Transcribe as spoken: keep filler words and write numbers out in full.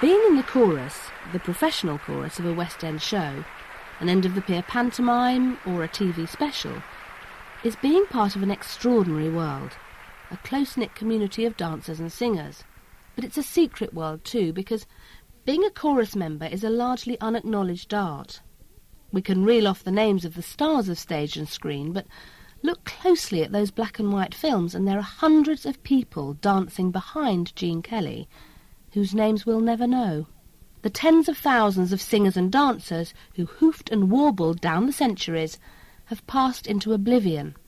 Being in the chorus, the professional chorus of a West End show, an end-of-the-pier pantomime or a T V special, is being part of an extraordinary world, a close-knit community of dancers and singers. But it's a secret world too, because being a chorus member is a largely unacknowledged art. We can reel off the names of the stars of stage and screen, but look closely at those black and white films and there are hundreds of people dancing behind Gene Kelly, whose names we'll never know. The tens of thousands of singers and dancers who hoofed and warbled down the centuries have passed into oblivion.